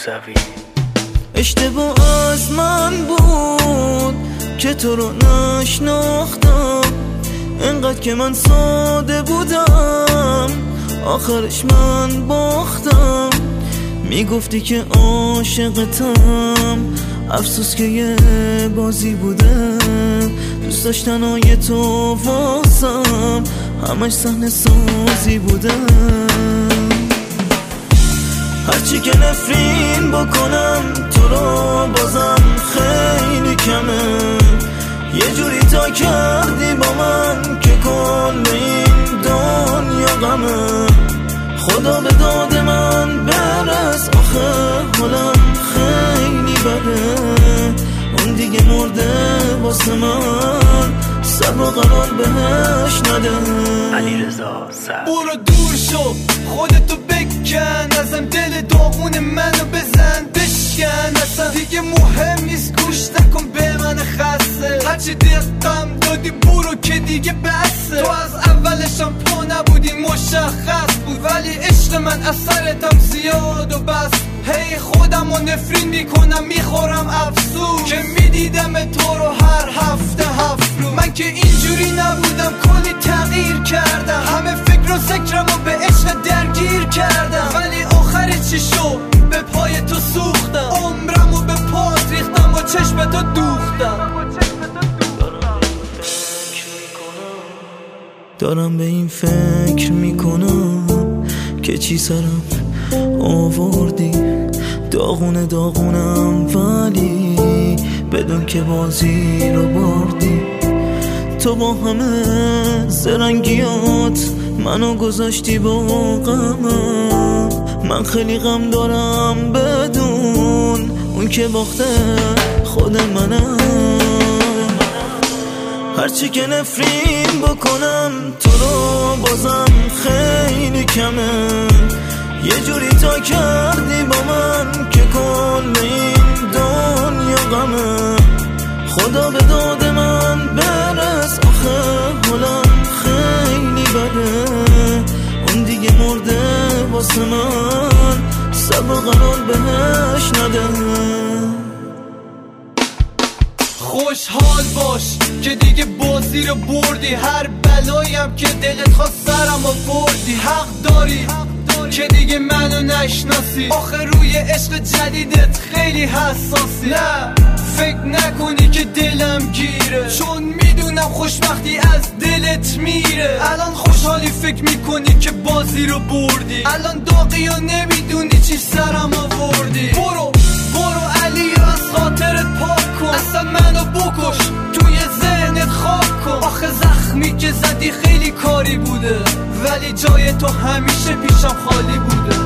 موسوی. اشتباه از من بود که تو رو نشناختم، انقدر که من ساده بودم آخرش من باختم. میگفتی که عاشقتم، افسوس که یه بازی بوده. دوست داشتنهای تو واسم همش صحنه سازی بوده. هرچی که نفرین بکنم تو رو بازم خیلی کمه. یه جوری تا کردی با من که کل این دنیا غمه. خدا به داد من برس، آخه حالم خیلی بده. اون دیگه مرده واسه من، سر و قرار بهش نده. علیرضا سعد. برو دور شو، خودتو بکن ازم، دل داغون منو بزن بشکن. اصلا دیگه مهم نیست، گوش نکن به من خسته. هرچی دقم دادی برو که دیگه بسه. تو از اولشم پا نبودی مشخص بود، ولی عشق من اثرتم زیاد و بس. هی خودم رو نفرین میکنم میخورم افسوس که میدیدم تو رو هر هفته هفت روز. من که اینجوری نبودم، کلی تغییر کردم. همه فکر و سکرم رو به عشق درگیر کردم، ولی آخر چی شد؟ به پای تو سوختم، عمرم رو به پات ریختم و چشم تو دوختم. دارم به این فکر میکنم که چی سرم آوردی. داغونم ولی بدون که بازی رو بردی. تو با همه زرنگیات منو گذاشتی با غمم. من خیلی غم دارم بدون اون که باخته خود منم. هرچی که نفرین بکنم تو رو بازم خیلی کمه. یه جوری تا کردی با من که کل این دنیا غمه. خدا به داد من برس، آخه حالم خیلی بده. اون دیگه مرده واسه من، سر و قرار بهش نده. خوشحال باش که دیگه بازی رو بردی. هر بلایم که دلت خواست سرم آوردی. حق داری که دیگه منو نشناسی، آخه روی عشق جدیدت خیلی حساسی. نه فکر نکنی که دلم گیره، چون میدونم خوشبختی از دلت میره. الان خوشحالی فکر میکنی که بازی رو بردی، الان داغی و نمیدونی چی سرم آوردی. برو علی از خاطرت پاک کن، اصلا منو بکش توی ذهنت خاک کن. آخه زخمی که زدی خیلی کاری بوده، ولی جای تو همیشه پیشم خالی بوده.